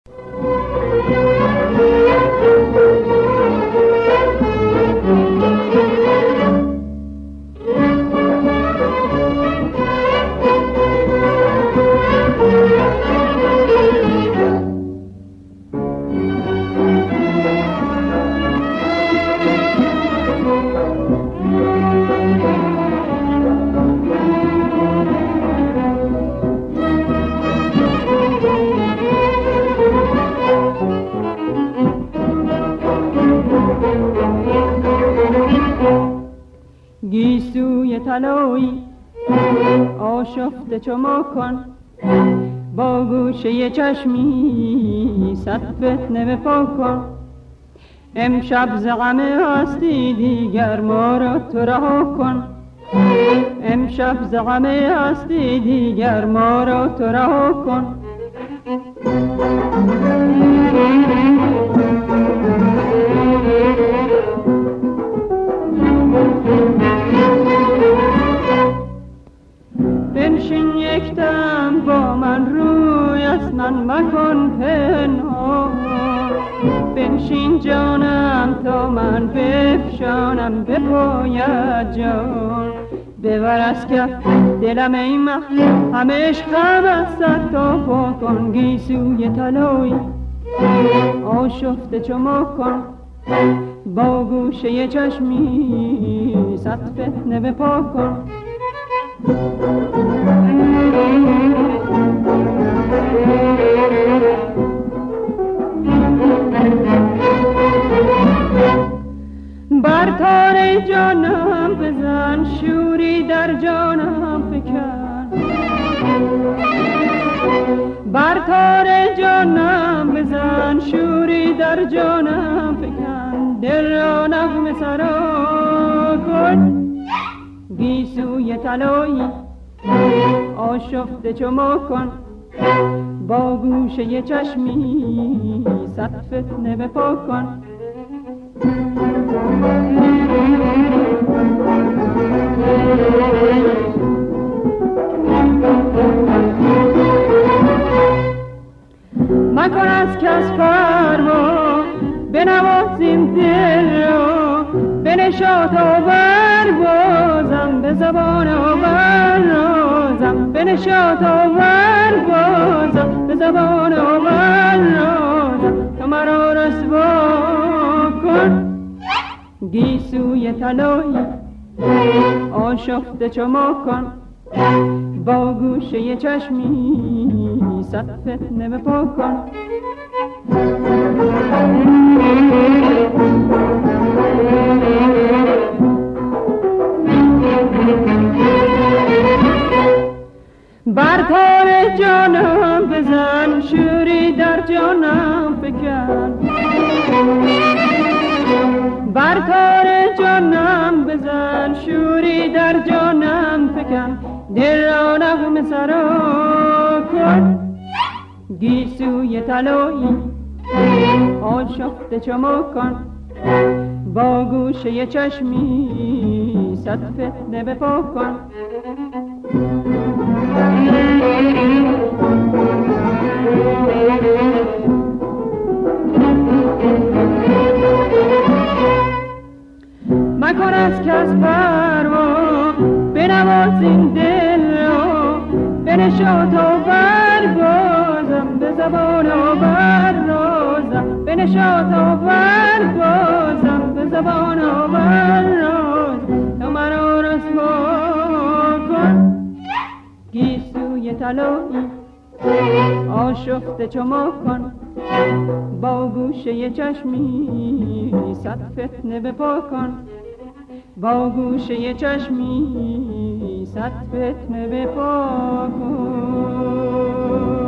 گیسوی طلایی آشفته چو ماکان، با گوشه چشمی صد فتنه بپا کن. امشب ز غم هستی دیگر ما را تو رها کن. امشب ز غم هستی دیگر ما را تو رها کن. بنشین یک دم با من، روی از من مکن پنهان. بنشین جانم تا من بفشانم بپاید جان. ببر از کف دلم ای مه، همه عشقم از سر تا پا کن. گیسوی طلایی آشفته چو ماکان، با گوشه چشمی صد فتنه بپا کن. بر تار جانم بزن، شوری در جانم فکن. بر تار جانم بزن، شوری در جانم فکن. دل را نغمه سرا کن. گیسوی طلایی آشفته چو ماکان، با گوشه چشمی صد فتنه بپا کن. مکن از کس پروا، بنواز این دل را. بنشاط آور بازم به زبان آور رازم. بنشاط آور بازم به زبان آور رازم. تو مرا رسوا کن. گیسوی طلایی آشفته چو ماکان، با گوشه چشمی صد فتنه بپا کن. بر تار جانم بزن، شوری در جانم فکن. بر تار جانم بزن، شوری در جانم فکن. دل را نغمه سرا کن. گیسوی طلایی آشفته چو ماکان، با گوشه چشمی صد فتنه بپا کن. مکن از کس پروا، بنواز این دل را. بنشاط آور بازم به زبان آور رازم. بنشاط آور بازم به زبان آور رازم. تو مرا رسوا کن. گیسوی طلایی آشفته چو ماکان، با گوشه چشمی صد فتنه بپا کن. با گوشه چشمی صد فتنه بپا کن.